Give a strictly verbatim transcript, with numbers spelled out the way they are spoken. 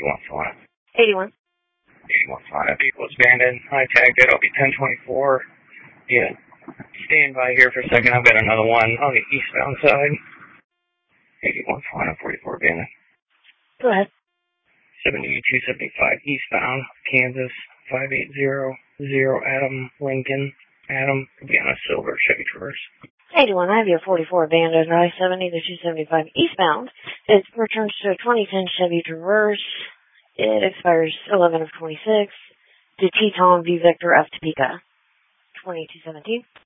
eighty-one Solana. eighty-one. eighty-one Solana. Vehicle is abandoned. I tagged it. I'll be ten twenty-four. Yeah. Stand by here for a second. I've got another one on the eastbound side. eighty-one Solana, forty-four abandoned. Go ahead. seventy-two seventy-five eastbound, Kansas, five eight zero zero Adam Lincoln. Adam could be on a silver Chevy Traverse. eighty-one, I have your forty-four abandoned I seventy to two seventy-five eastbound. It returns to a twenty ten Chevy Traverse. It expires eleven of twenty-six. To Teton V Vector F Topeka. twenty-two seventeen.